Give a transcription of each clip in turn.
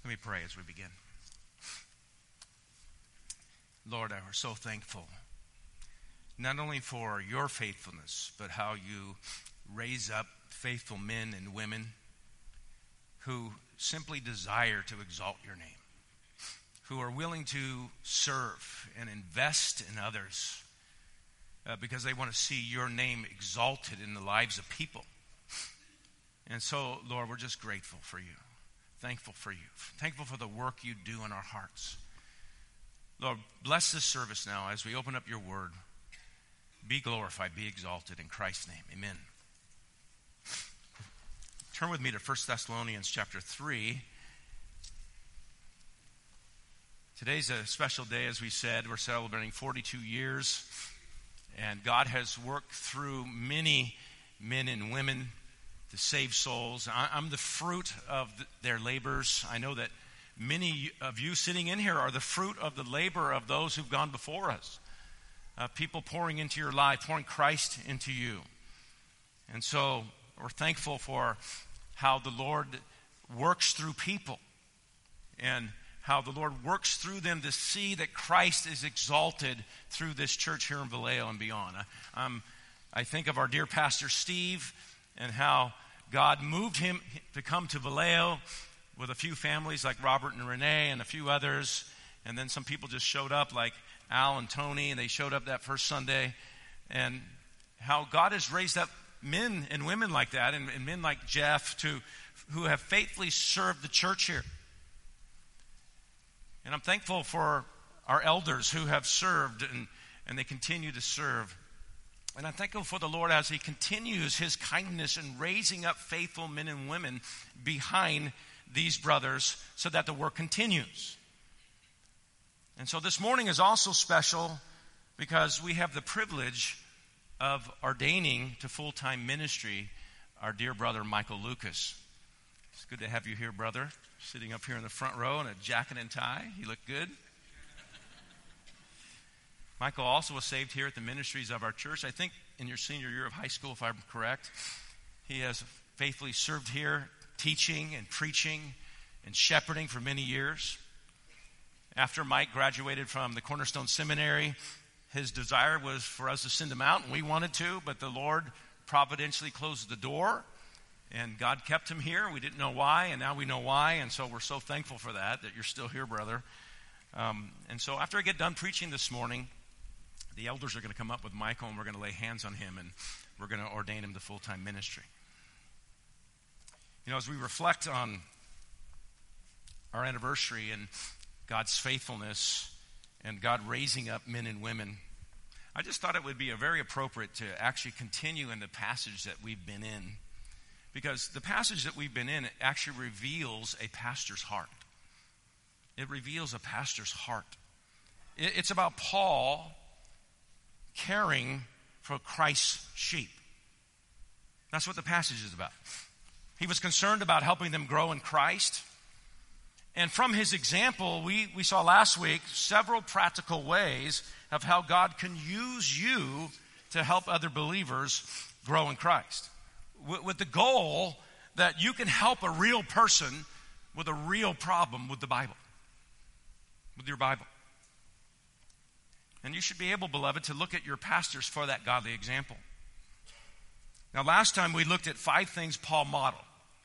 Let me pray as we begin. Lord, I am so thankful, not only for your faithfulness, but how you raise up faithful men and women who simply desire to exalt your name, who are willing to serve and invest in others because they want to see your name exalted in the lives of people. And so, Lord, we're just grateful for you, thankful for you, thankful for the work you do in our hearts. Lord, bless this service now as we open up your word. Be glorified, be exalted in Christ's name. Amen. Turn with me to 1 Thessalonians chapter 3. Today's a special day, as we said. We're celebrating 42 years. And God has worked through many men and women to save souls. I'm the fruit of their labors. I know that many of you sitting in here are the fruit of the labor of those who've gone before us. People pouring into your life, pouring Christ into you. And so we're thankful for how the Lord works through people and how the Lord works through them to see that Christ is exalted through this church here in Vallejo and beyond. I think of our dear Pastor Steve and how God moved him to come to Vallejo with a few families like Robert and Renee and a few others. And then some people just showed up like Al and Tony, and they showed up that first Sunday. And how God has raised up men and women like that, and men like Jeff who have faithfully served the church here. And I'm thankful for our elders who have served and they continue to serve. And I'm thankful for the Lord as he continues his kindness in raising up faithful men and women behind these brothers so that the work continues. And so this morning is also special because we have the privilege of ordaining to full-time ministry our dear brother Michael Lucas. It's good to have you here, brother, sitting up here in the front row in a jacket and tie. You look good. Michael also was saved here at the ministries of our church, I think in your senior year of high school, if I'm correct. He has faithfully served here, teaching and preaching and shepherding for many years. After Mike graduated from the Cornerstone Seminary, his desire was for us to send him out, and we wanted to, but the Lord providentially closed the door, and God kept him here. We didn't know why, and now we know why, and so we're so thankful for that you're still here, brother. And so after I get done preaching this morning, the elders are going to come up with Michael, and we're going to lay hands on him, and we're going to ordain him to full-time ministry. You know, as we reflect on our anniversary and God's faithfulness and God raising up men and women, I just thought it would be very appropriate to actually continue in the passage that we've been in. Because the passage that we've been in actually reveals a pastor's heart. It reveals a pastor's heart. It's about Paul caring for Christ's sheep. That's what the passage is about. He was concerned about helping them grow in Christ. And from his example, we saw last week several practical ways of how God can use you to help other believers grow in Christ. With the goal that you can help a real person with a real problem with the Bible, with your Bible. And you should be able, beloved, to look at your pastors for that godly example. Now, last time we looked at 5 things Paul modeled.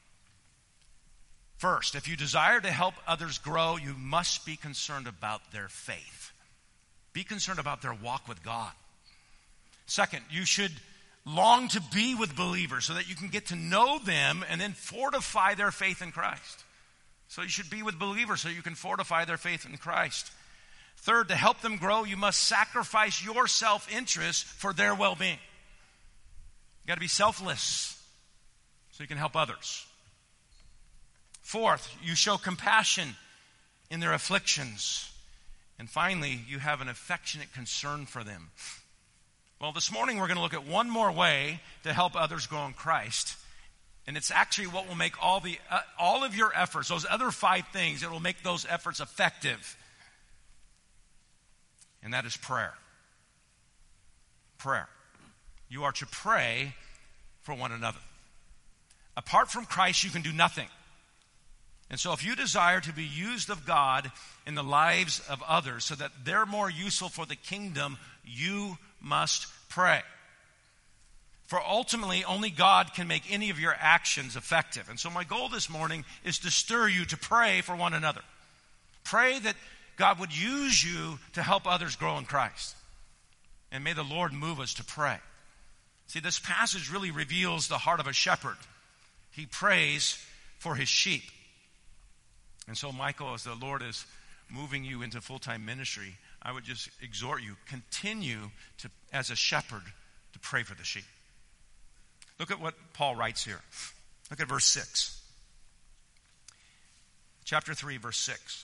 First, if you desire to help others grow, you must be concerned about their faith. Be concerned about their walk with God. Second, you should long to be with believers so that you can get to know them and then fortify their faith in Christ. So you should be with believers so you can fortify their faith in Christ. Third, to help them grow, you must sacrifice your self-interest for their well-being. You got to be selfless so you can help others. Fourth, you show compassion in their afflictions. And finally, you have an affectionate concern for them. Well, this morning we're going to look at one more way to help others grow in Christ. And it's actually what will make all of your efforts, those other 5 things, it will make those efforts effective. And that is prayer. Prayer. You are to pray for one another. Apart from Christ, you can do nothing. And so if you desire to be used of God in the lives of others so that they're more useful for the kingdom, you must pray. For ultimately, only God can make any of your actions effective. And so my goal this morning is to stir you to pray for one another. Pray that God would use you to help others grow in Christ. And may the Lord move us to pray. See, this passage really reveals the heart of a shepherd. He prays for his sheep. And so, Michael, as the Lord is moving you into full-time ministry, I would just exhort you, continue to, as a shepherd, to pray for the sheep. Look at what Paul writes here. Look at verse 6. Chapter 3, verse 6.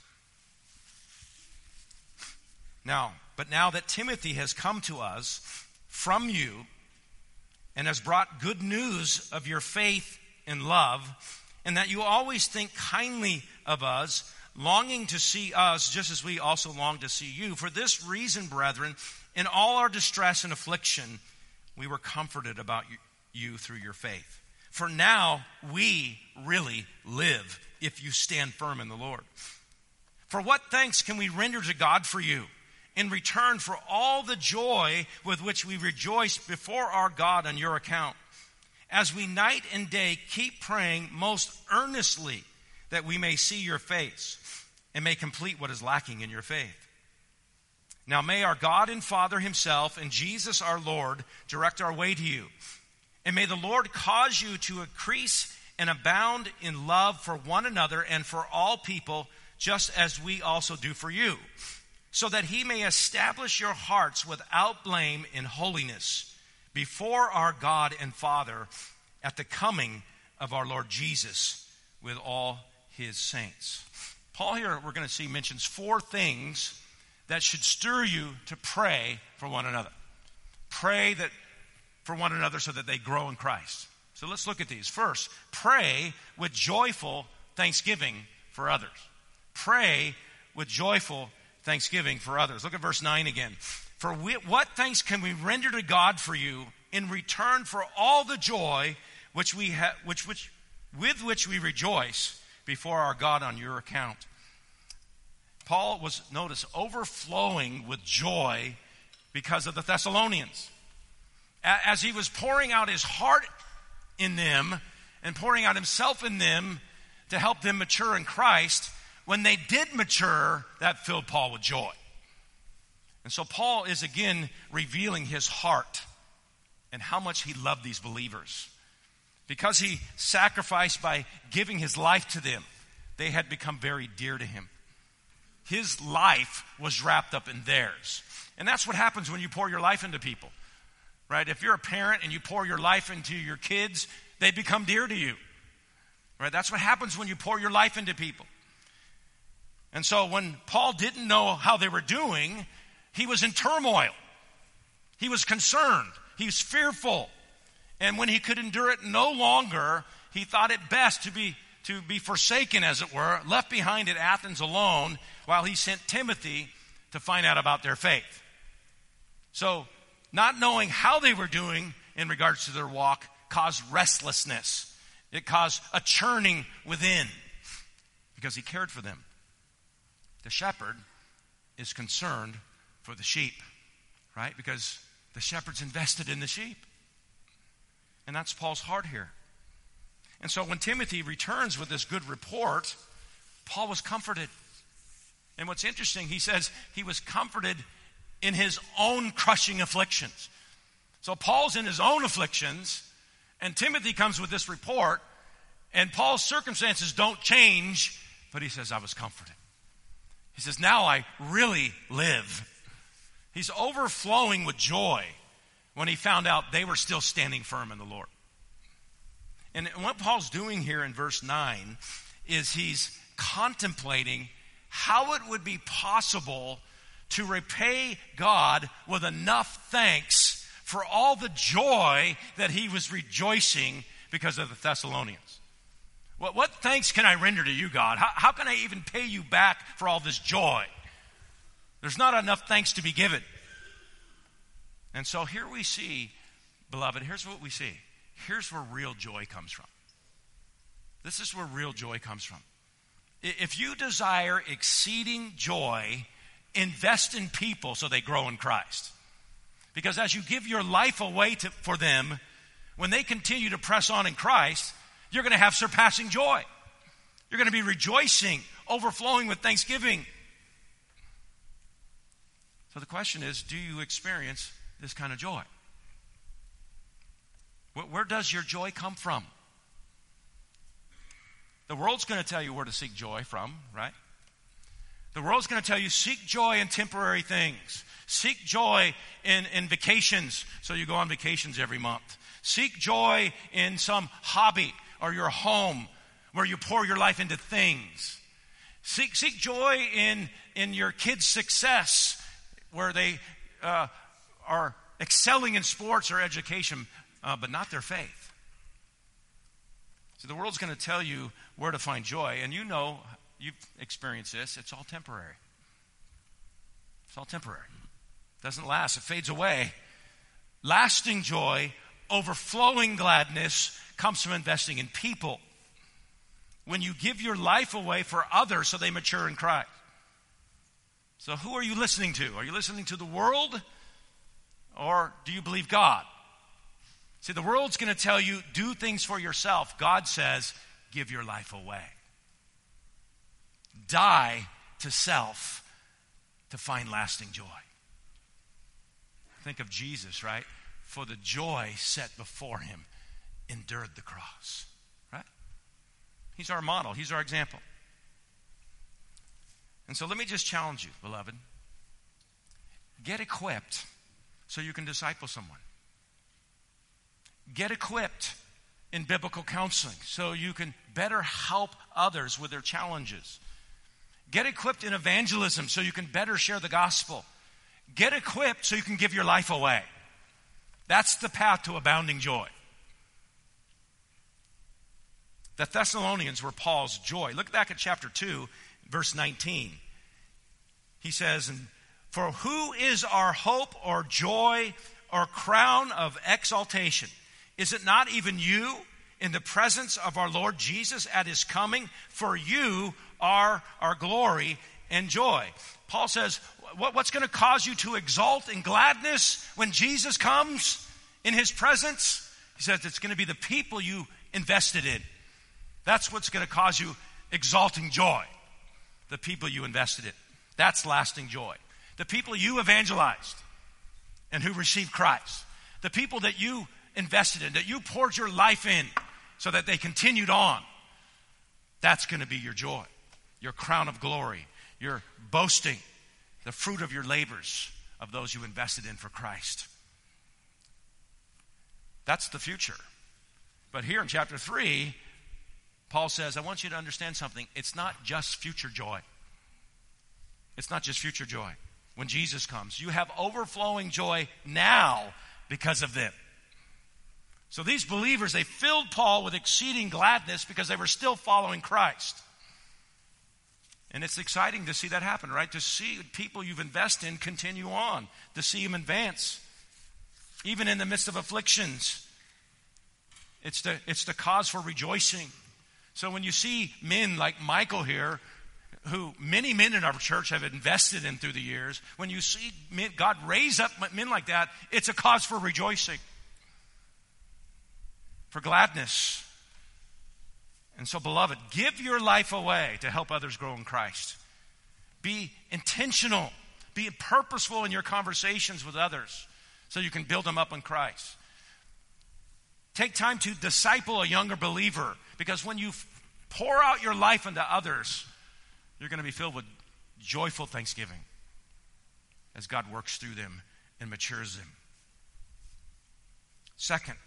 But now that Timothy has come to us from you and has brought good news of your faith and love, and that you always think kindly of us, longing to see us just as we also long to see you. For this reason, brethren, in all our distress and affliction, we were comforted about you through your faith. For now we really live if you stand firm in the Lord. For what thanks can we render to God for you in return for all the joy with which we rejoice before our God on your account, as we night and day keep praying most earnestly that we may see your face and may complete what is lacking in your faith. Now may our God and Father himself and Jesus our Lord direct our way to you. And may the Lord cause you to increase and abound in love for one another and for all people, just as we also do for you, so that he may establish your hearts without blame in holiness before our God and Father at the coming of our Lord Jesus with all his saints. Paul here, we're going to see, mentions 4 things that should stir you to pray for one another. Pray that for one another so that they grow in Christ. So let's look at these. First, pray with joyful thanksgiving for others. Pray with joyful thanksgiving for others. Look at verse 9 again. For what thanks can we render to God for you in return for all the joy with which we rejoice before our God on your account? Paul was, notice, overflowing with joy because of the Thessalonians. As he was pouring out his heart in them and pouring out himself in them to help them mature in Christ, when they did mature, that filled Paul with joy. And so Paul is again revealing his heart and how much he loved these believers. Because he sacrificed by giving his life to them, they had become very dear to him. His life was wrapped up in theirs. And that's what happens when you pour your life into people. Right? If you're a parent and you pour your life into your kids, they become dear to you. Right? That's what happens when you pour your life into people. And so when Paul didn't know how they were doing, he was in turmoil. He was concerned. He was fearful. And when he could endure it no longer, he thought it best to be forsaken, as it were, left behind at Athens alone, while he sent Timothy to find out about their faith. So, not knowing how they were doing in regards to their walk caused restlessness. It caused a churning within because he cared for them. The shepherd is concerned for the sheep, right? Because the shepherd's invested in the sheep. And that's Paul's heart here. And so when Timothy returns with this good report, Paul was comforted. And what's interesting, he says he was comforted in his own crushing afflictions. So Paul's in his own afflictions, and Timothy comes with this report, and Paul's circumstances don't change, but he says, I was comforted. He says, now I really live. He's overflowing with joy when he found out they were still standing firm in the Lord. And what Paul's doing here in verse 9 is he's contemplating how it would be possible to repay God with enough thanks for all the joy that he was rejoicing because of the Thessalonians. What thanks can I render to you, God? How can I even pay you back for all this joy? There's not enough thanks to be given. And so here we see, beloved, here's what we see. Here's where real joy comes from. This is where real joy comes from. If you desire exceeding joy, invest in people so they grow in Christ. Because as you give your life away for them, when they continue to press on in Christ, you're going to have surpassing joy. You're going to be rejoicing, overflowing with thanksgiving. So the question is, do you experience this kind of joy? Where does your joy come from? The world's going to tell you where to seek joy from, right? The world's going to tell you, seek joy in temporary things. Seek joy in vacations, so you go on vacations every month. Seek joy in some hobby or your home where you pour your life into things. Seek joy in your kids' success where they are excelling in sports or education, but not their faith. So the world's going to tell you where to find joy, and you know, you've experienced this, it's all temporary. It's all temporary. It doesn't last. It fades away. Lasting joy, overflowing gladness comes from investing in people. When you give your life away for others so they mature in Christ. So who are you listening to? Are you listening to the world, or do you believe God? See, the world's going to tell you, do things for yourself. God says, give your life away. Die to self to find lasting joy. Think of Jesus, right? For the joy set before him, endured the cross, right? He's our model. He's our example. And so let me just challenge you, beloved. Get equipped so you can disciple someone. Get equipped in biblical counseling so you can better help others with their challenges. Get equipped in evangelism so you can better share the gospel. Get equipped so you can give your life away. That's the path to abounding joy. The Thessalonians were Paul's joy. Look back at chapter 2, verse 19. He says, "For who is our hope or joy or crown of exaltation? Is it not even you in the presence of our Lord Jesus at his coming? For you are our glory and joy." Paul says, what's going to cause you to exult in gladness when Jesus comes in his presence? He says it's going to be the people you invested in. That's what's going to cause you exalting joy. The people you invested in. That's lasting joy. The people you evangelized and who received Christ. The people that you invested in, that you poured your life in so that they continued on. That's going to be your joy, your crown of glory, your boasting, the fruit of your labors of those you invested in for Christ. That's the future. But here in chapter 3, Paul says, I want you to understand something. It's not just future joy. It's not just future joy. When Jesus comes, you have overflowing joy now because of them. So these believers, they filled Paul with exceeding gladness because they were still following Christ. And it's exciting to see that happen, right? To see people you've invested in continue on, to see them advance. Even in the midst of afflictions, it's the cause for rejoicing. So when you see men like Michael here, who many men in our church have invested in through the years, when you see men, God raise up men like that, it's a cause for rejoicing, for gladness. And so, beloved, give your life away to help others grow in Christ. Be intentional. Be purposeful in your conversations with others so you can build them up in Christ. Take time to disciple a younger believer, because when you pour out your life into others, you're going to be filled with joyful thanksgiving as God works through them and matures them. Second,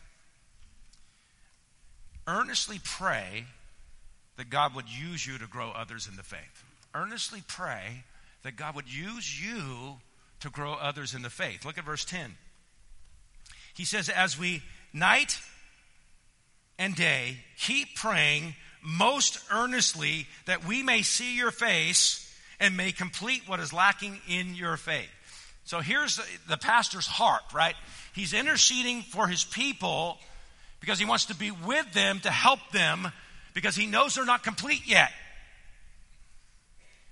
earnestly pray that God would use you to grow others in the faith. Earnestly pray that God would use you to grow others in the faith. Look at verse 10. He says, as we night and day keep praying most earnestly that we may see your face and may complete what is lacking in your faith. So here's the pastor's heart, right? He's interceding for his people because he wants to be with them to help them, because he knows they're not complete yet.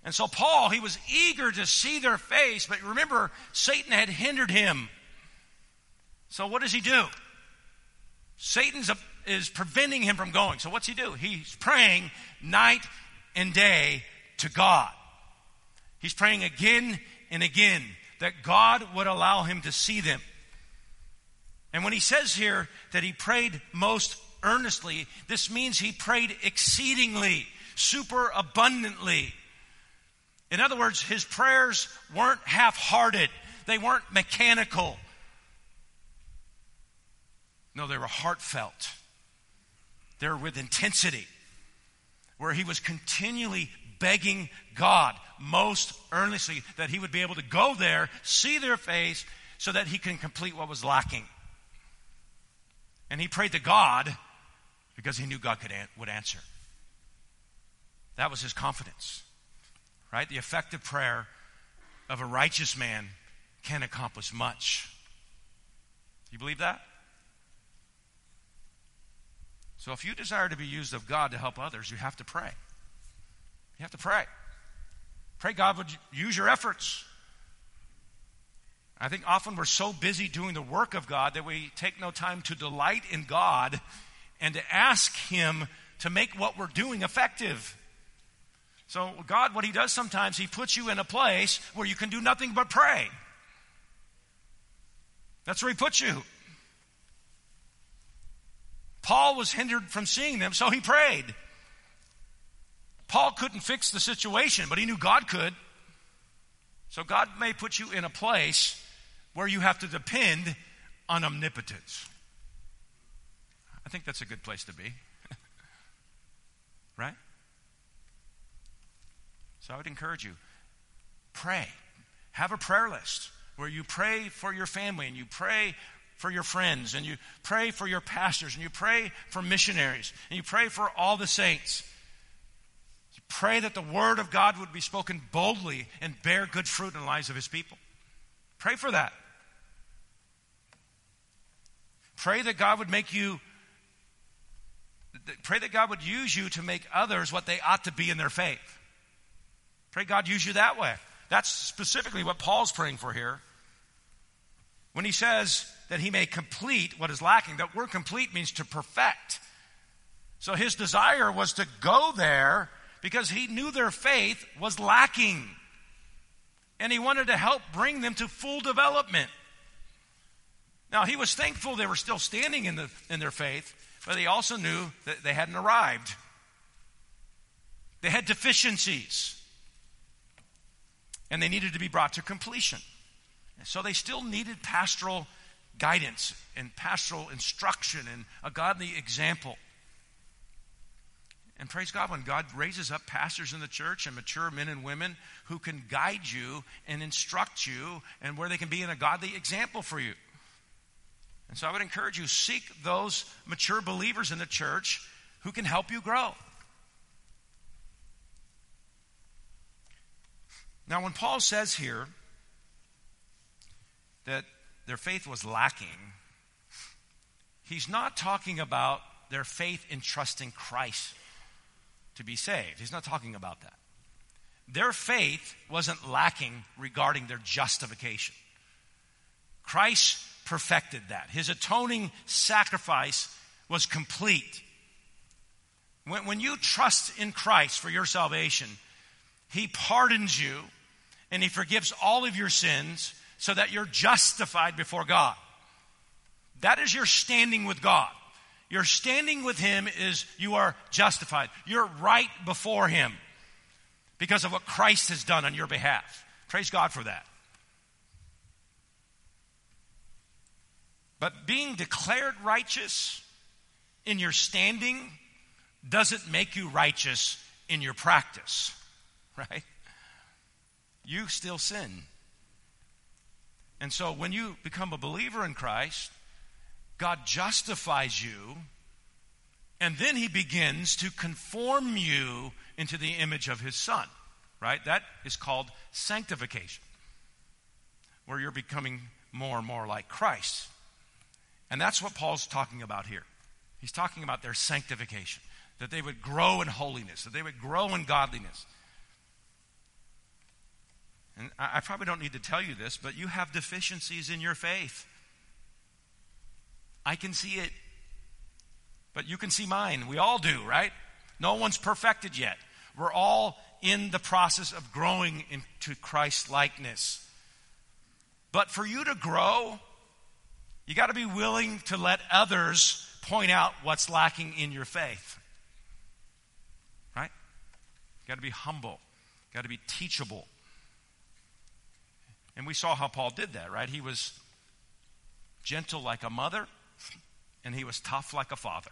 And so Paul, he was eager to see their face, but remember, Satan had hindered him. So what does he do? Satan is preventing him from going. So what's he do? He's praying night and day to God. He's praying again and again that God would allow him to see them. And when he says here that he prayed most earnestly, this means he prayed exceedingly, super abundantly. In other words, his prayers weren't half-hearted. They weren't mechanical. No, they were heartfelt. They were with intensity, where he was continually begging God most earnestly that he would be able to go there, see their face, so that he can complete what was lacking. And he prayed to God because he knew God would answer. That was his confidence, right? The effective prayer of a righteous man can accomplish much. Do you believe that? So if you desire to be used of God to help others, you have to pray. You have to pray. Pray God would use your efforts. I think often we're so busy doing the work of God that we take no time to delight in God and to ask him to make what we're doing effective. So God, what he does sometimes, he puts you in a place where you can do nothing but pray. That's where he puts you. Paul was hindered from seeing them, so he prayed. Paul couldn't fix the situation, but he knew God could. So God may put you in a place where you have to depend on omnipotence. I think that's a good place to be. Right? So I would encourage you, pray. Have a prayer list where you pray for your family and you pray for your friends and you pray for your pastors and you pray for missionaries and you pray for all the saints. You pray that the word of God would be spoken boldly and bear good fruit in the lives of his people. Pray for that. Pray that God would pray that God would use you to make others what they ought to be in their faith. Pray God use you that way. That's specifically what Paul's praying for here. When he says that he may complete what is lacking, that word complete means to perfect. So his desire was to go there because he knew their faith was lacking. And he wanted to help bring them to full development. Now, he was thankful they were still standing in their faith, but he also knew that they hadn't arrived. They had deficiencies. And they needed to be brought to completion. So they still needed pastoral guidance and pastoral instruction and a godly example. And praise God, when God raises up pastors in the church and mature men and women who can guide you and instruct you and where they can be in a godly example for you. And so I would encourage you, seek those mature believers in the church who can help you grow. Now, when Paul says here that their faith was lacking, he's not talking about their faith in trusting Christ to be saved. He's not talking about that. Their faith wasn't lacking regarding their justification. Christ perfected that. His atoning sacrifice was complete. When you trust in Christ for your salvation, he pardons you and he forgives all of your sins so that you're justified before God. That is your standing with God. Your standing with him is you are justified. You're right before him because of what Christ has done on your behalf. Praise God for that. But being declared righteous in your standing doesn't make you righteous in your practice, right? You still sin. And so when you become a believer in Christ, God justifies you, and then he begins to conform you into the image of his Son, right? That is called sanctification, where you're becoming more and more like Christ. And that's what Paul's talking about here. He's talking about their sanctification, that they would grow in holiness, that they would grow in godliness. And I probably don't need to tell you this, but you have deficiencies in your faith. I can see it. But you can see mine. We all do, right? No one's perfected yet. We're all in the process of growing into Christ likeness. But for you to grow, you got to be willing to let others point out what's lacking in your faith. Right? You got to be humble. You got to be teachable. And we saw how Paul did that, right? He was gentle like a mother, and he was tough like a father.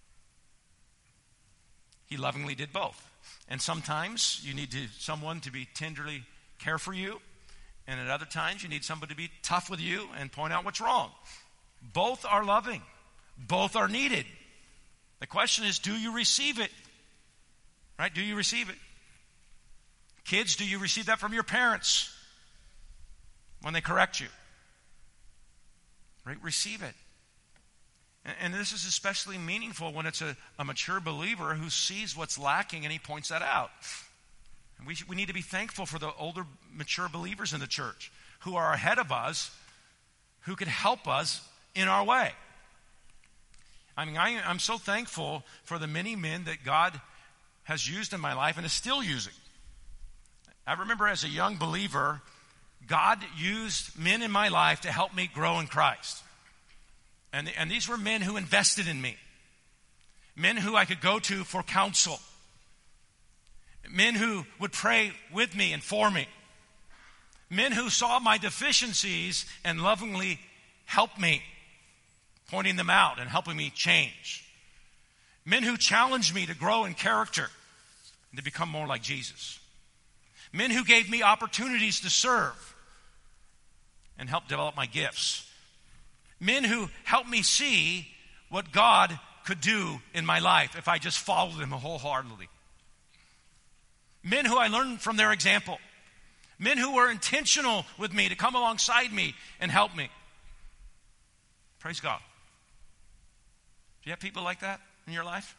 He lovingly did both. And sometimes you need someone to be tenderly care for you, and at other times you need somebody to be tough with you and point out what's wrong. Both are loving. Both are needed. The question is, do you receive it? Right? Do you receive it? Kids, do you receive that from your parents when they correct you? Right? Receive it. And this is especially meaningful when it's a mature believer who sees what's lacking and he points that out. And we need to be thankful for the older, mature believers in the church who are ahead of us, who can help us in our way. I mean, I'm so thankful for the many men that God has used in my life and is still using. I remember as a young believer, God used men in my life to help me grow in Christ. And these were men who invested in me. Men who I could go to for counsel. Men who would pray with me and for me. Men who saw my deficiencies and lovingly helped me, pointing them out and helping me change. Men who challenged me to grow in character and to become more like Jesus. Men who gave me opportunities to serve and help develop my gifts. Men who helped me see what God could do in my life if I just followed Him wholeheartedly. Men who I learned from their example. Men who were intentional with me to come alongside me and help me. Praise God. Do you have people like that in your life?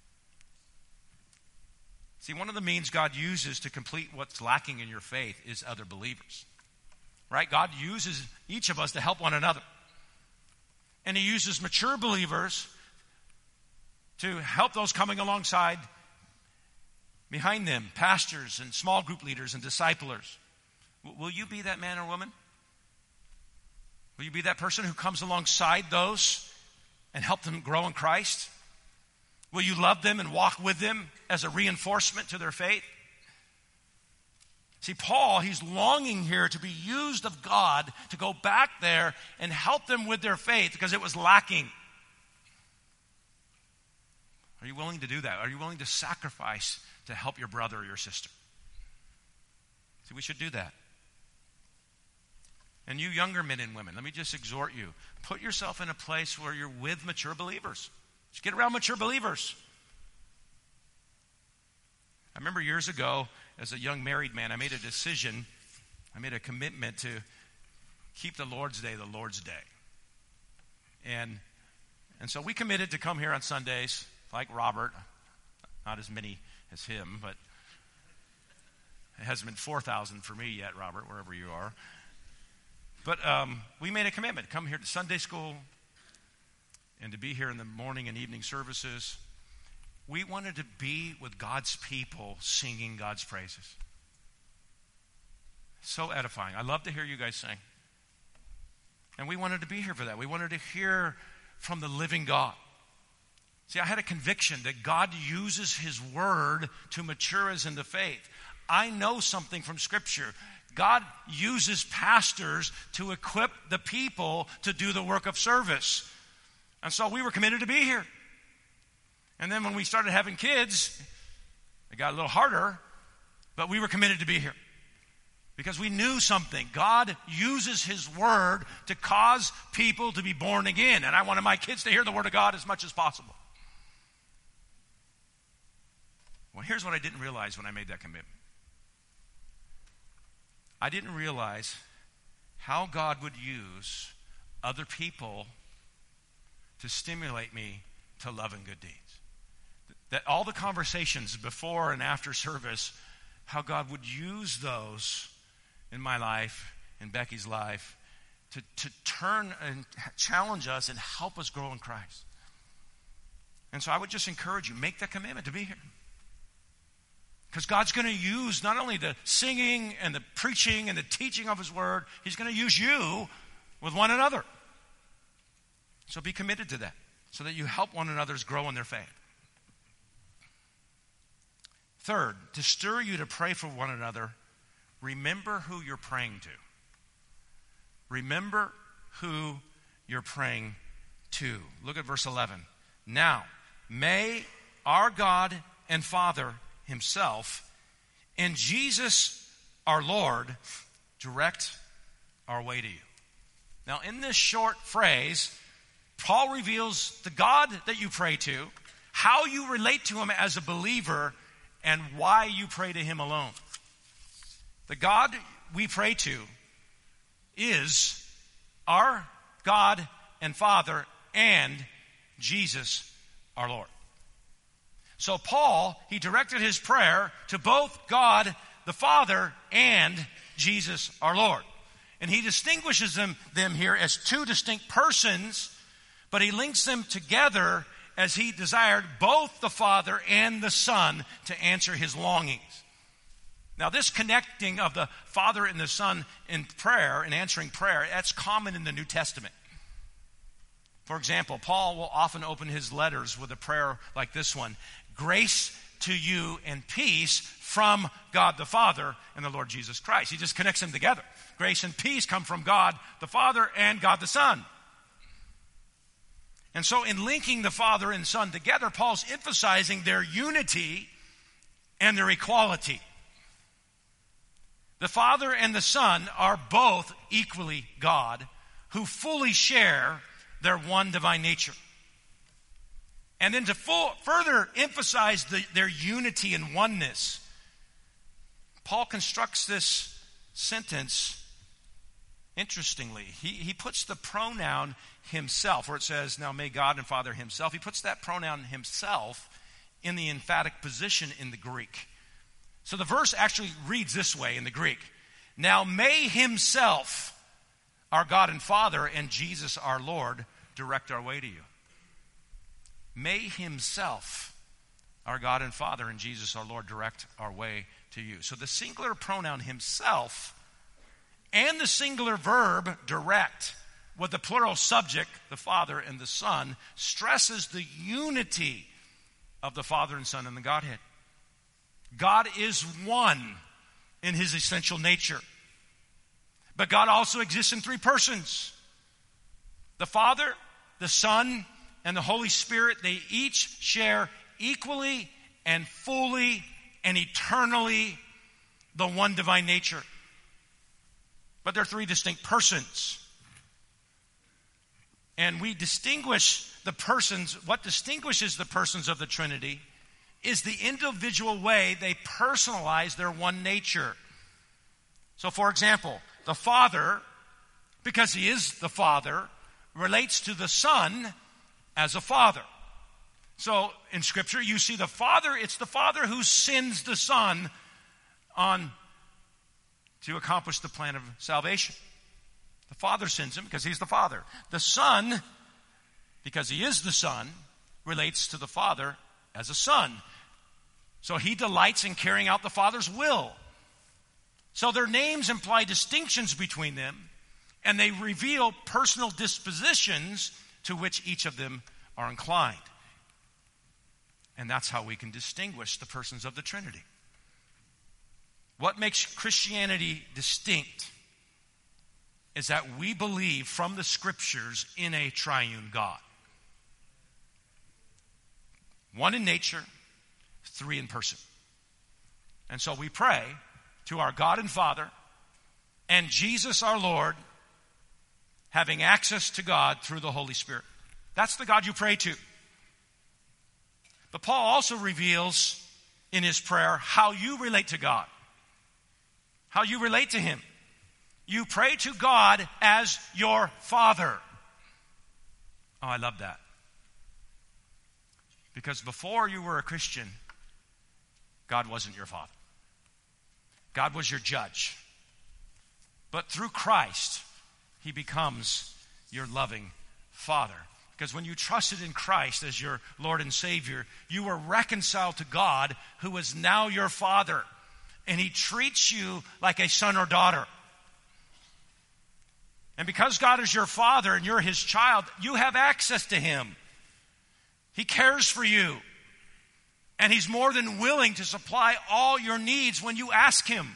See, one of the means God uses to complete what's lacking in your faith is other believers. Right? God uses each of us to help one another. And He uses mature believers to help those coming alongside behind them, pastors and small group leaders and disciplers. Will you be that man or woman? Will you be that person who comes alongside those and help them grow in Christ? Will you love them and walk with them as a reinforcement to their faith? See, Paul, he's longing here to be used of God to go back there and help them with their faith because it was lacking. Are you willing to do that? Are you willing to sacrifice to help your brother or your sister? See, we should do that. And you younger men and women, let me just exhort you. Put yourself in a place where you're with mature believers. Just get around mature believers. I remember years ago, as a young married man, I made a commitment to keep the Lord's Day the Lord's Day. And so we committed to come here on Sundays, like Robert, not as many as him, but it hasn't been 4,000 for me yet, Robert, wherever you are. But we made a commitment to come here to Sunday school and to be here in the morning and evening services. We wanted to be with God's people singing God's praises. So edifying. I love to hear you guys sing. And we wanted to be here for that. We wanted to hear from the living God. See, I had a conviction that God uses His word to mature us in the faith. I know something from Scripture. God uses pastors to equip the people to do the work of service. And so we were committed to be here. And then when we started having kids, it got a little harder, but we were committed to be here. Because we knew something. God uses His word to cause people to be born again. And I wanted my kids to hear the word of God as much as possible. Well, here's what I didn't realize when I made that commitment. I didn't realize how God would use other people to stimulate me to love and good deeds. That all the conversations before and after service, how God would use those in my life, in Becky's life, to turn and challenge us and help us grow in Christ. And so I would just encourage you, make that commitment to be here. Because God's going to use not only the singing and the preaching and the teaching of His Word, He's going to use you with one another. So be committed to that, so that you help one another grow in their faith. Third, to stir you to pray for one another, remember who you're praying to. Remember who you're praying to. Look at verse 11. Now, may our God and Father Himself and Jesus our Lord direct our way to you. Now, in this short phrase, Paul reveals the God that you pray to, how you relate to Him as a believer, and why you pray to Him alone. The God we pray to is our God and Father and Jesus our Lord. So Paul, he directed his prayer to both God the Father and Jesus our Lord. And he distinguishes them here as two distinct persons, but he links them together as he desired both the Father and the Son to answer his longings. Now, this connecting of the Father and the Son in prayer, in answering prayer, that's common in the New Testament. For example, Paul will often open his letters with a prayer like this one: grace to you and peace from God the Father and the Lord Jesus Christ. He just connects them together. Grace and peace come from God the Father and God the Son. And so in linking the Father and Son together, Paul's emphasizing their unity and their equality. The Father and the Son are both equally God, who fully share their one divine nature. And then to further emphasize their unity and oneness, Paul constructs this sentence interestingly. He puts the pronoun himself, where it says, now may God and Father Himself. He puts that pronoun Himself in the emphatic position in the Greek. So the verse actually reads this way in the Greek: now may Himself, our God and Father, and Jesus our Lord, direct our way to you. May Himself, our God and Father, and Jesus our Lord, direct our way to you. So the singular pronoun Himself and the singular verb direct, with the plural subject, the Father and the Son, stresses the unity of the Father and Son in the Godhead. God is one in His essential nature. But God also exists in three persons. The Father, the Son, and the Holy Spirit, they each share equally and fully and eternally the one divine nature. But they're three distinct persons. And we distinguish the persons. What distinguishes the persons of the Trinity is the individual way they personalize their one nature. So, for example, the Father, because He is the Father, relates to the Son as a father. So, in Scripture, you see the Father, it's the Father who sends the Son on to accomplish the plan of salvation. The Father sends Him because He's the Father. The Son, because He is the Son, relates to the Father as a son. So He delights in carrying out the Father's will. So their names imply distinctions between them, and they reveal personal dispositions to which each of them are inclined. And that's how we can distinguish the persons of the Trinity. What makes Christianity distinct is that we believe from the Scriptures in a triune God. One in nature, three in person. And so we pray to our God and Father and Jesus our Lord, having access to God through the Holy Spirit. That's the God you pray to. But Paul also reveals in his prayer how you relate to God, how you relate to Him. You pray to God as your Father. Oh, I love that. Because before you were a Christian, God wasn't your Father. God was your judge. But through Christ, he becomes your loving Father. Because when you trusted in Christ as your Lord and Savior, you were reconciled to God, who is now your Father. And he treats you like a son or daughter. And because God is your Father and you're his child, you have access to him. He cares for you. And he's more than willing to supply all your needs when you ask him.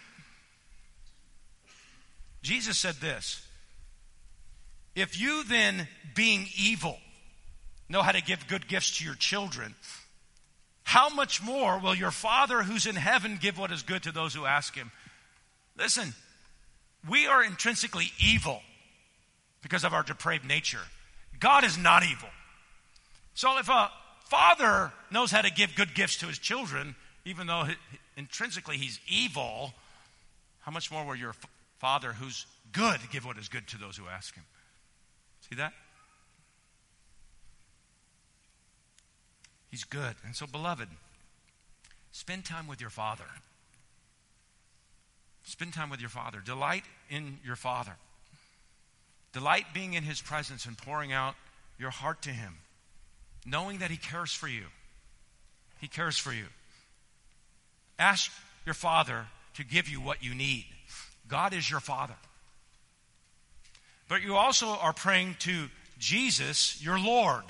Jesus said this, if you then, being evil, know how to give good gifts to your children, how much more will your Father who's in heaven give what is good to those who ask him? Listen, we are intrinsically evil because of our depraved nature. God is not evil. So if a father knows how to give good gifts to his children, even though intrinsically he's evil, how much more will your Father who's good give what is good to those who ask him? See that? He's good. And so, beloved, spend time with your Father. Spend time with your Father. Delight in your Father. Delight being in his presence and pouring out your heart to him, knowing that he cares for you. He cares for you. Ask your Father to give you what you need. God is your Father. But you also are praying to Jesus, your Lord.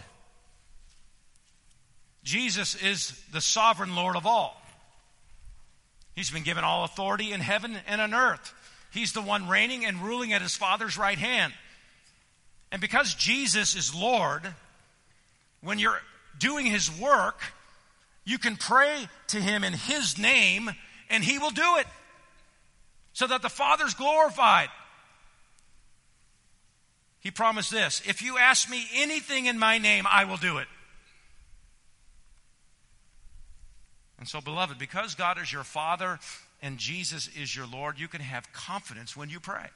Jesus is the sovereign Lord of all. He's been given all authority in heaven and on earth. He's the one reigning and ruling at his Father's right hand. And because Jesus is Lord, when you're doing his work, you can pray to him in his name and he will do it, so that the Father's glorified. He promised this, if you ask me anything in my name, I will do it. And so, beloved, because God is your Father and Jesus is your Lord, you can have confidence when you pray.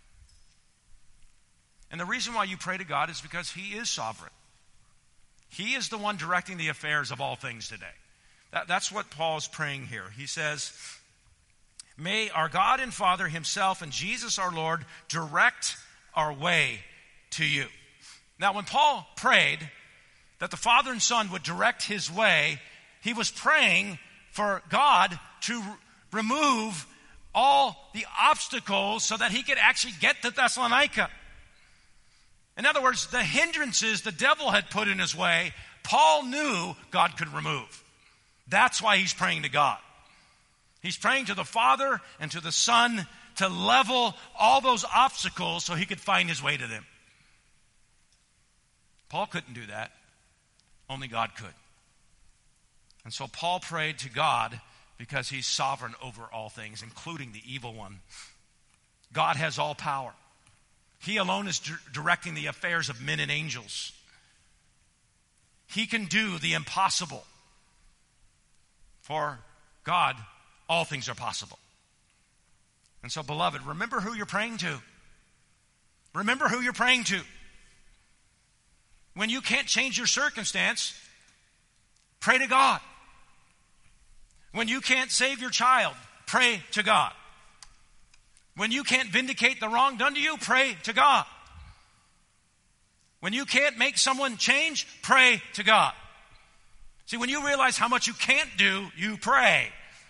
And the reason why you pray to God is because he is sovereign. He is the one directing the affairs of all things today. That's what Paul is praying here. He says, may our God and Father himself and Jesus our Lord direct our way to you. Now, when Paul prayed that the Father and Son would direct his way, he was praying for God to remove all the obstacles so that he could actually get to Thessalonica. In other words, the hindrances the devil had put in his way, Paul knew God could remove. That's why he's praying to God. He's praying to the Father and to the Son to level all those obstacles so he could find his way to them. Paul couldn't do that. Only God could. And so Paul prayed to God because he's sovereign over all things, including the evil one. God has all power. He alone is directing the affairs of men and angels. He can do the impossible. For God, all things are possible. And so, beloved, remember who you're praying to. Remember who you're praying to. When you can't change your circumstance, pray to God. When you can't save your child, pray to God. When you can't vindicate the wrong done to you, pray to God. When you can't make someone change, pray to God. See, when you realize how much you can't do, you pray.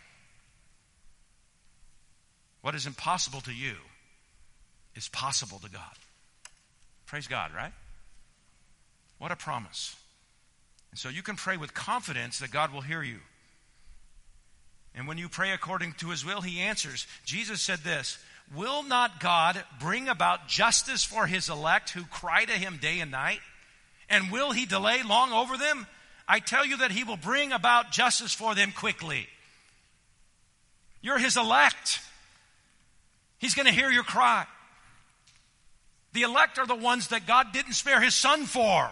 What is impossible to you is possible to God. Praise God, right? What a promise. And so you can pray with confidence that God will hear you. And when you pray according to his will, he answers. Jesus said this, will not God bring about justice for his elect who cry to him day and night? And will he delay long over them? I tell you that he will bring about justice for them quickly. You're his elect. He's going to hear your cry. The elect are the ones that God didn't spare his Son for.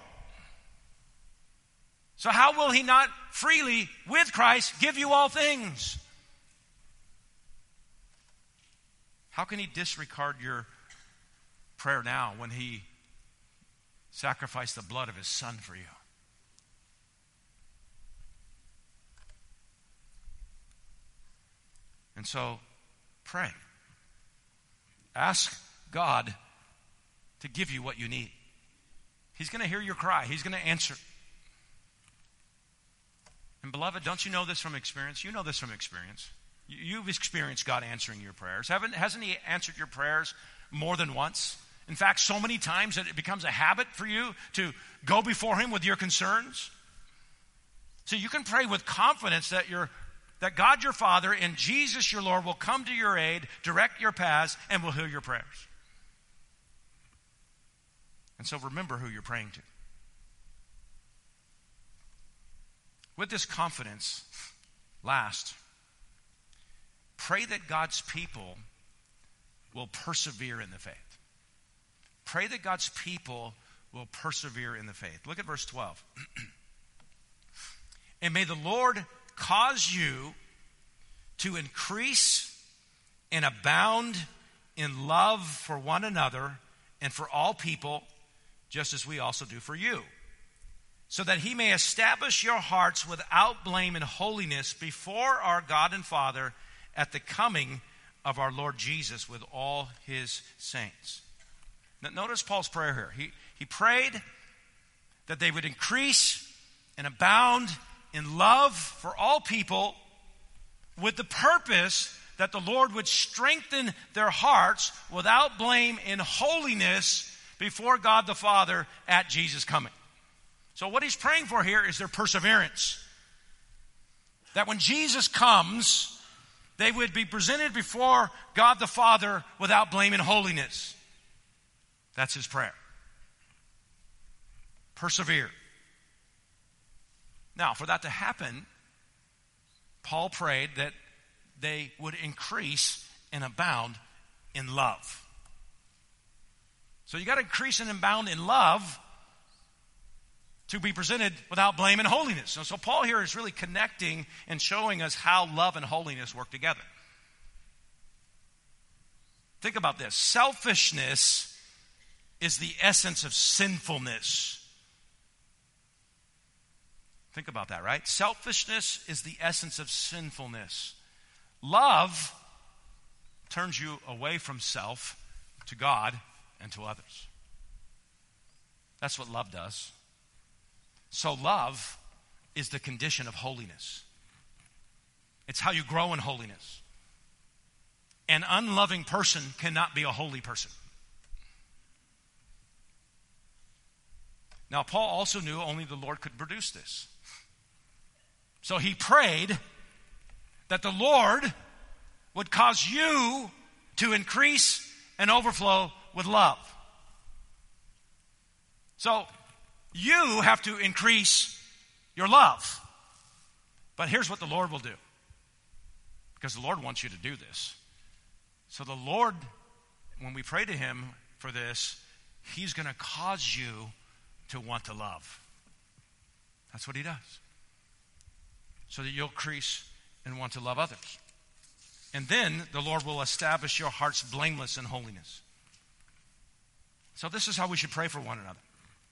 So how will he not freely, with Christ, give you all things? How can he disregard your prayer now when he sacrificed the blood of his Son for you? And so, pray. Ask God to give you what you need. He's going to hear your cry. He's going to answer. And beloved, don't you know this from experience? You know this from experience. You've experienced God answering your prayers. Hasn't He answered your prayers more than once? In fact, so many times that it becomes a habit for you to go before Him with your concerns. So you can pray with confidence that God your Father and Jesus your Lord will come to your aid, direct your paths, and will hear your prayers. And so remember who you're praying to. With this confidence, last, pray that God's people will persevere in the faith. Pray that God's people will persevere in the faith. Look at verse 12. And may the Lord cause you to increase and abound in love for one another and for all people, just as we also do for you, so that He may establish your hearts without blame in holiness before our God and Father at the coming of our Lord Jesus with all His saints. Now, notice Paul's prayer here. He prayed that they would increase and abound in love for all people, with the purpose that the Lord would strengthen their hearts without blame in holiness before God the Father at Jesus' coming. So what he's praying for here is their perseverance. That when Jesus comes, they would be presented before God the Father without blame and holiness. That's his prayer. Persevere. Now, for that to happen, Paul prayed that they would increase and abound in love. So you got to increase and abound in love to be presented without blame and holiness. So Paul here is really connecting and showing us how love and holiness work together. Think about this. Selfishness is the essence of sinfulness. Think about that, right? Selfishness is the essence of sinfulness. Love turns you away from self to God and to others. That's what love does. So love is the condition of holiness. It's how you grow in holiness. An unloving person cannot be a holy person. Now, Paul also knew only the Lord could produce this. So he prayed that the Lord would cause you to increase and overflow with love. So you have to increase your love. But here's what the Lord will do. Because the Lord wants you to do this. So the Lord, when we pray to him for this, he's going to cause you to want to love. That's what he does. So that you'll increase and want to love others. And then the Lord will establish your hearts blameless in holiness. So this is how we should pray for one another.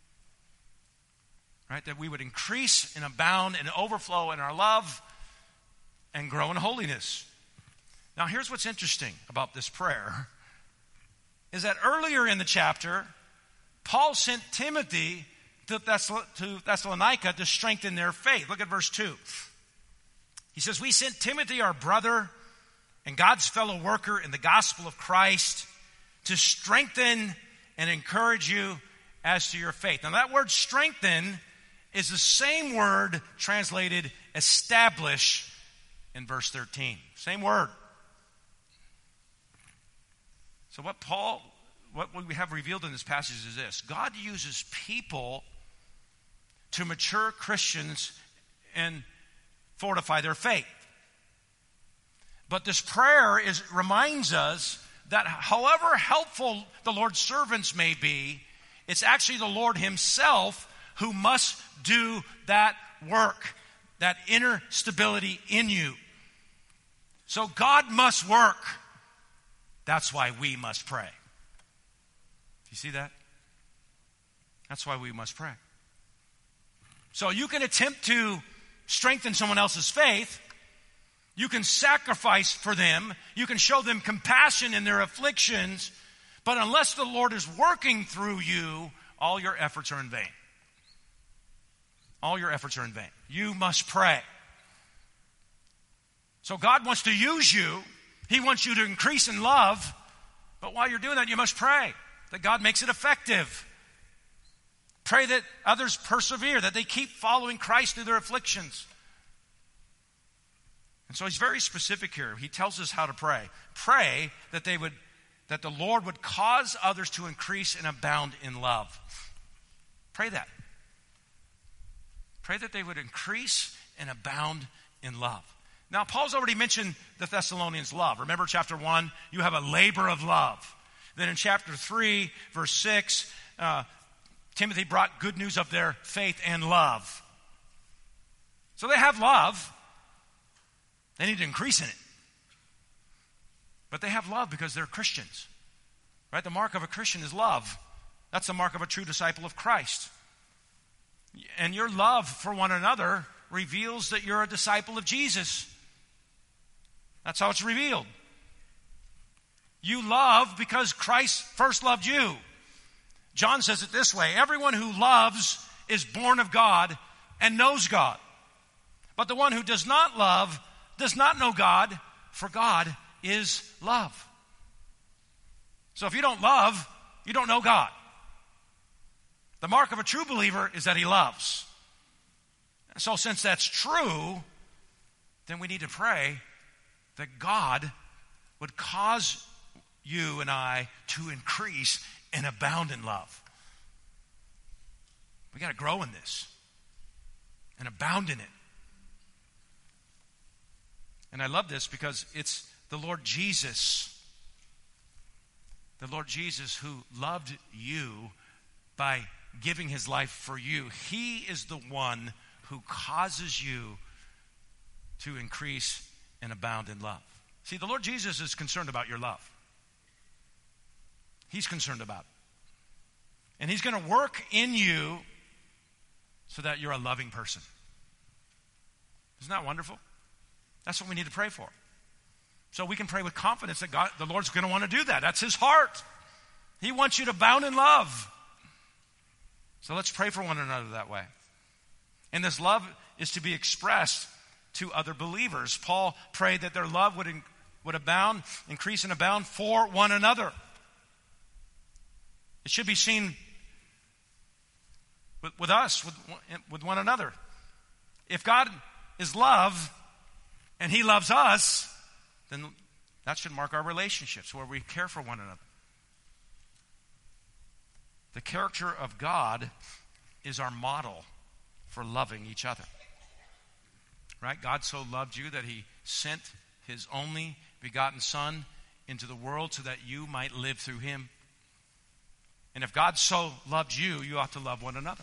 Right? That we would increase and abound and overflow in our love and grow in holiness. Now here's what's interesting about this prayer is that earlier in the chapter, Paul sent Timothy to Thessalonica to strengthen their faith. Look at verse 2. He says, we sent Timothy, our brother and God's fellow worker in the gospel of Christ, to strengthen and encourage you as to your faith. Now that word strengthen is the same word translated establish in verse 13. Same word. So what we have revealed in this passage is this. God uses people to mature Christians and fortify their faith. But this prayer reminds us that however helpful the Lord's servants may be, it's actually the Lord himself who must do that work, that inner stability in you. So God must work. That's why we must pray. You see that? That's why we must pray. So you can attempt to strengthen someone else's faith. You can sacrifice for them. You can show them compassion in their afflictions. But unless the Lord is working through you, all your efforts are in vain. All your efforts are in vain. You must pray. So God wants to use you. He wants you to increase in love. But while you're doing that, you must pray that God makes it effective. Pray that others persevere, that they keep following Christ through their afflictions. And so he's very specific here. He tells us how to pray. Pray that the Lord would cause others to increase and abound in love. Pray that. Pray that they would increase and abound in love. Now, Paul's already mentioned the Thessalonians' love. Remember chapter 1, you have a labor of love. Then in chapter 3, verse 6, Timothy brought good news of their faith and love. So they have love. They need to increase in it. But they have love because they're Christians. Right? The mark of a Christian is love. That's the mark of a true disciple of Christ. And your love for one another reveals that you're a disciple of Jesus. That's how it's revealed. You love because Christ first loved you. John says it this way: everyone who loves is born of God and knows God. But the one who does not love does not know God, for God is love. So if you don't love, you don't know God. The mark of a true believer is that he loves. So since that's true, then we need to pray that God would cause you and I to increase and abound in love. We got to grow in this and abound in it. And I love this because it's the Lord Jesus who loved you by giving his life for you. He is the one who causes you to increase and abound in love. See, the Lord Jesus is concerned about your love. He's concerned about it. And he's going to work in you so that you're a loving person. Isn't that wonderful? That's what we need to pray for. So we can pray with confidence that God, the Lord's going to want to do that. That's his heart. He wants you to abound in love. So let's pray for one another that way. And this love is to be expressed to other believers. Paul prayed that their love would abound, increase and abound for one another. It should be seen with us, with one another. If God is love and he loves us, then that should mark our relationships where we care for one another. The character of God is our model for loving each other. Right? God so loved you that he sent his only begotten Son into the world so that you might live through him. And if God so loved you, you ought to love one another.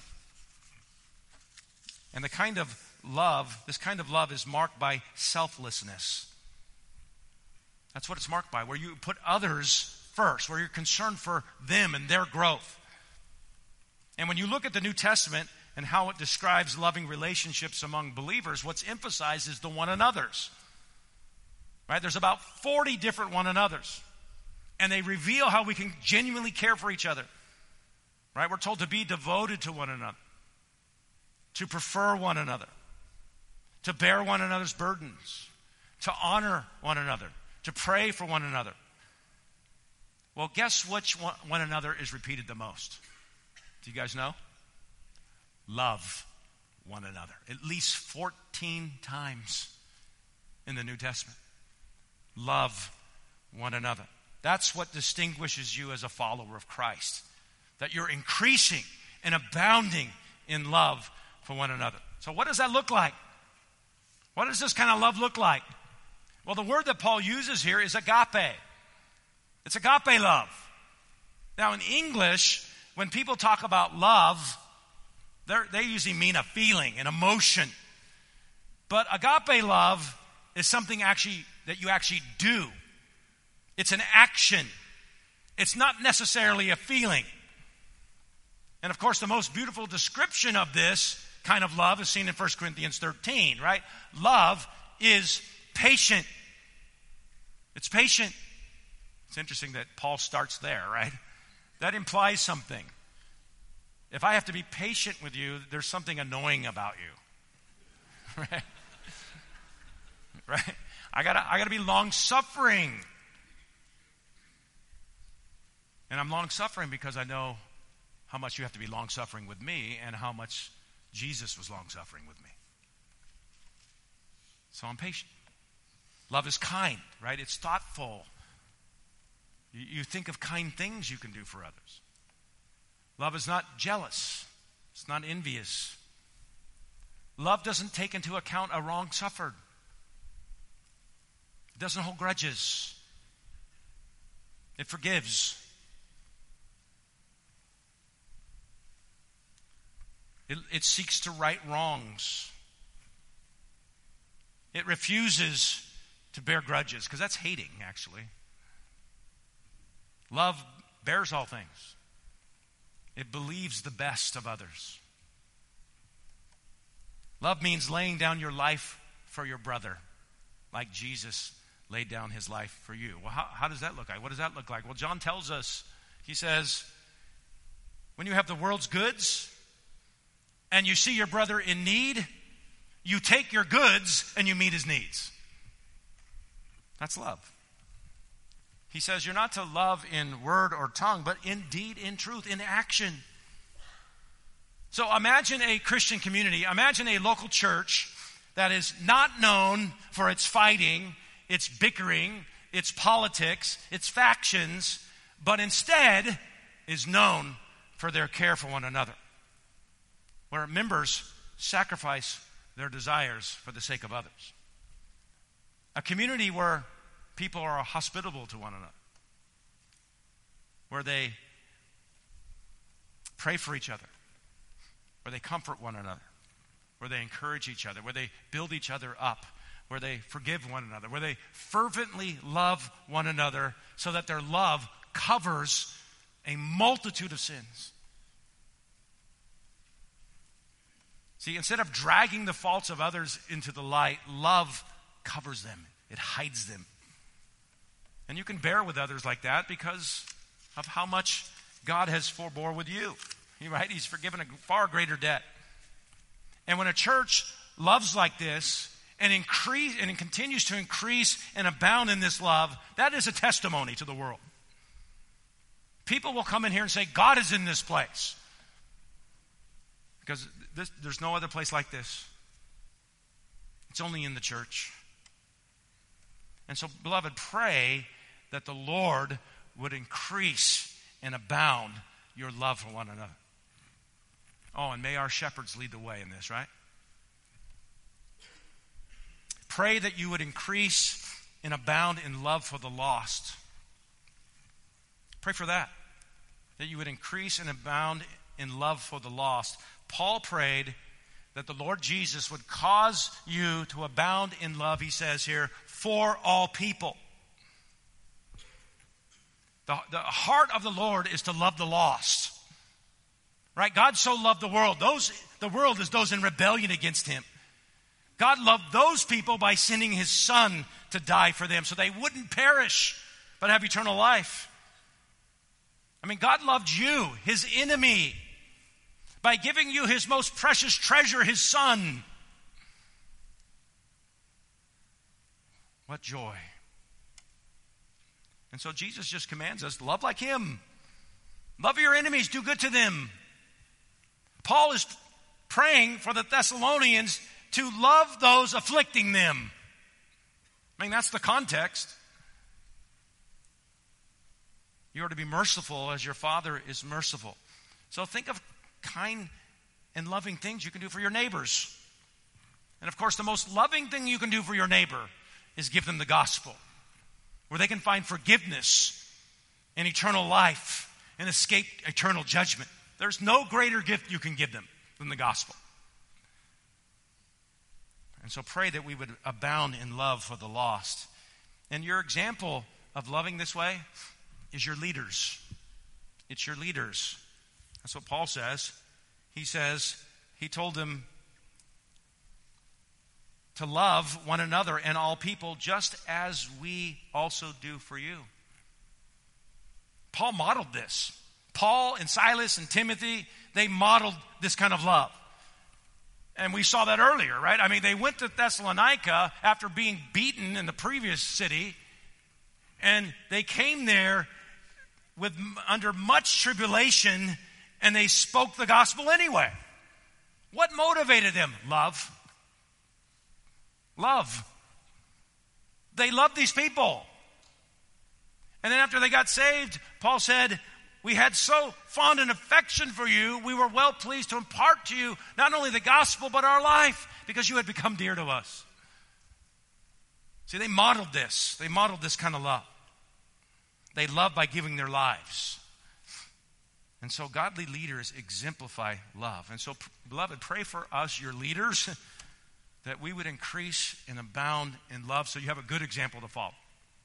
And this kind of love is marked by selflessness. That's what it's marked by, where you put others first, where you're concerned for them and their growth. And when you look at the New Testament and how it describes loving relationships among believers, what's emphasized is the one another's. Right? There's about 40 different one another's. And they reveal how we can genuinely care for each other. Right? We're told to be devoted to one another, to prefer one another, to bear one another's burdens, to honor one another, to pray for one another. Well, guess which one another is repeated the most? Do you guys know? Love one another. At least 14 times in the New Testament. Love one another. That's what distinguishes you as a follower of Christ. That you're increasing and abounding in love for one another. So what does that look like? What does this kind of love look like? Well, the word that Paul uses here is agape. It's agape love. Now in English, when people talk about love, they usually mean a feeling, an emotion. But agape love is something that you actually do. It's an action. It's not necessarily a feeling. And of course, the most beautiful description of this kind of love is seen in 1 Corinthians 13, right? Love is patient. It's patient. It's interesting that Paul starts there, right? That implies something. If I have to be patient with you, there's something annoying about you. Right? Right? I gotta be long-suffering. And I'm long-suffering because I know how much you have to be long-suffering with me and how much Jesus was long-suffering with me. So I'm patient. Love is kind, right? It's thoughtful. You think of kind things you can do for others. Love is not jealous. It's not envious. Love doesn't take into account a wrong suffered. It doesn't hold grudges. It forgives. It seeks to right wrongs. It refuses to bear grudges, because that's hating, actually. Love bears all things. It believes the best of others. Love means laying down your life for your brother, like Jesus laid down his life for you. Well, how does that look like? What does that look like? Well, John tells us, he says, when you have the world's goods and you see your brother in need, you take your goods and you meet his needs. That's love. He says you're not to love in word or tongue, but in deed, in truth, in action. So imagine a Christian community. Imagine a local church that is not known for its fighting, its bickering, its politics, its factions, but instead is known for their care for one another, where members sacrifice their desires for the sake of others. A community where people are hospitable to one another, where they pray for each other, where they comfort one another, where they encourage each other, where they build each other up, where they forgive one another, where they fervently love one another so that their love covers a multitude of sins. See, instead of dragging the faults of others into the light, love covers them. It hides them. And you can bear with others like that because of how much God has forbore with you. Right? He's forgiven a far greater debt. And when a church loves like this and it continues to increase and abound in this love, that is a testimony to the world. People will come in here and say, God is in this place. Because there's no other place like this. It's only in the church. And so, beloved, pray that the Lord would increase and abound your love for one another. Oh, and may our shepherds lead the way in this, right? Pray that you would increase and abound in love for the lost. Pray for that you would increase and abound in love for the lost. Paul prayed that the Lord Jesus would cause you to abound in love, he says here, for all people. The heart of the Lord is to love the lost. Right? God so loved the world. The world is those in rebellion against him. God loved those people by sending his Son to die for them so they wouldn't perish but have eternal life. I mean, God loved you, his enemy, by giving you his most precious treasure, his Son. What joy. And so Jesus just commands us, love like him. Love your enemies, do good to them. Paul is praying for the Thessalonians to love those afflicting them. I mean, that's the context. You are to be merciful as your Father is merciful. So think of kind and loving things you can do for your neighbors. And of course, the most loving thing you can do for your neighbor is give them the gospel, where they can find forgiveness and eternal life and escape eternal judgment. There's no greater gift you can give them than the gospel. And so pray that we would abound in love for the lost. And your example of loving this way is your leaders. It's your leaders. That's what Paul says. He told them to love one another and all people, just as we also do for you. Paul modeled this. Paul and Silas and Timothy, they modeled this kind of love. And we saw that earlier, right? I mean, they went to Thessalonica after being beaten in the previous city, and they came there under much tribulation, and they spoke the gospel anyway. What motivated them? Love. Love. They loved these people. And then after they got saved, Paul said, we had so fond an affection for you, we were well pleased to impart to you not only the gospel, but our life, because you had become dear to us. See, they modeled this. They modeled this kind of love. They love by giving their lives. And so godly leaders exemplify love. And so, beloved, pray for us, your leaders, that we would increase and abound in love so you have a good example to follow.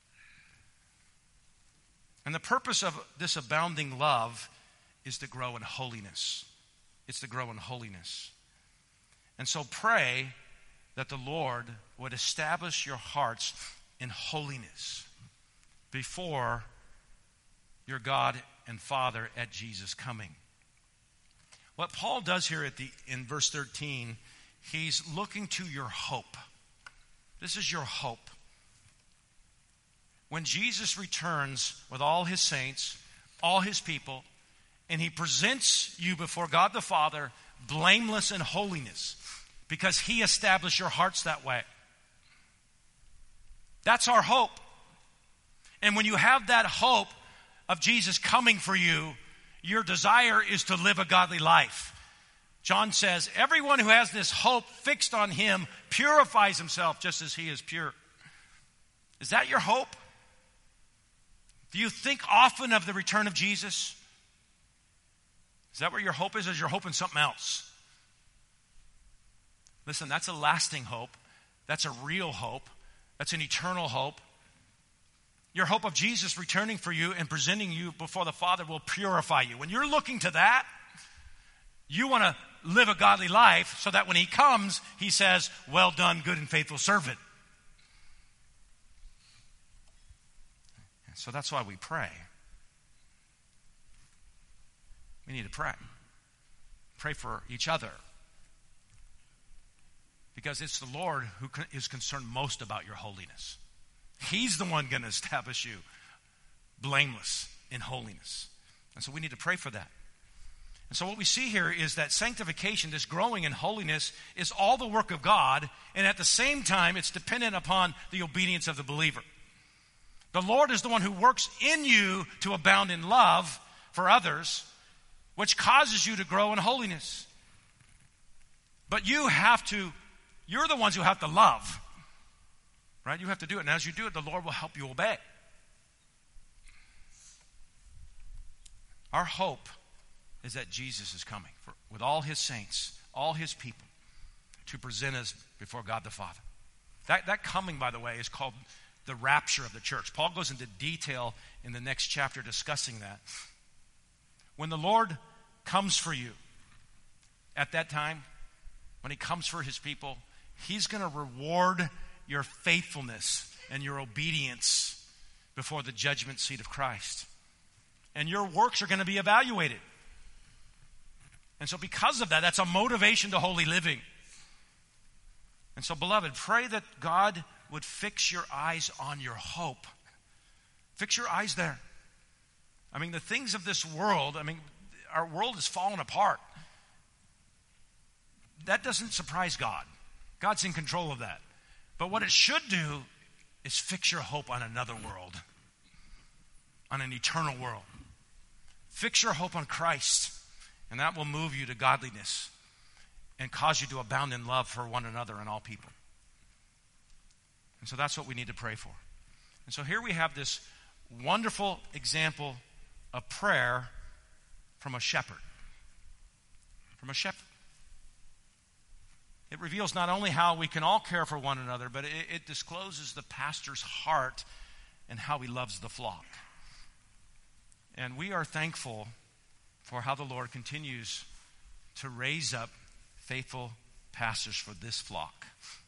And the purpose of this abounding love is to grow in holiness. It's to grow in holiness. And so pray that the Lord would establish your hearts in holiness before your God and Father at Jesus' coming. What Paul does here in verse 13, he's looking to your hope. This is your hope. When Jesus returns with all his saints, all his people, and he presents you before God the Father, blameless in holiness, because he established your hearts that way. That's our hope. And when you have that hope of Jesus coming for you, your desire is to live a godly life. John says, everyone who has this hope fixed on him purifies himself just as he is pure. Is that your hope? Do you think often of the return of Jesus? Is that where your hope is? Or is your hope in something else? Listen, that's a lasting hope. That's a real hope. That's an eternal hope. Your hope of Jesus returning for you and presenting you before the Father will purify you. When you're looking to that, you want to live a godly life so that when he comes, he says, well done, good and faithful servant. So that's why we pray. We need to pray. Pray for each other. Because it's the Lord who is concerned most about your holiness. He's the one going to establish you blameless in holiness. And so we need to pray for that. And so what we see here is that sanctification, this growing in holiness, is all the work of God, and at the same time, it's dependent upon the obedience of the believer. The Lord is the one who works in you to abound in love for others, which causes you to grow in holiness. But you're the ones who have to love. Right? You have to do it. And as you do it, the Lord will help you obey. Our hope is that Jesus is coming with all his saints, all his people, to present us before God the Father. That coming, by the way, is called the rapture of the church. Paul goes into detail in the next chapter discussing that. When the Lord comes for you at that time, when he comes for his people, he's going to reward your faithfulness and your obedience before the judgment seat of Christ. And your works are going to be evaluated. And so because of that, that's a motivation to holy living. And so, beloved, pray that God would fix your eyes on your hope. Fix your eyes there. I mean, the things of this world, our world is falling apart. That doesn't surprise God. God's in control of that. But what it should do is fix your hope on another world, on an eternal world. Fix your hope on Christ, and that will move you to godliness and cause you to abound in love for one another and all people. And so that's what we need to pray for. And so here we have this wonderful example of prayer from a shepherd. From a shepherd. It reveals not only how we can all care for one another, but it discloses the pastor's heart and how he loves the flock. And we are thankful for how the Lord continues to raise up faithful pastors for this flock.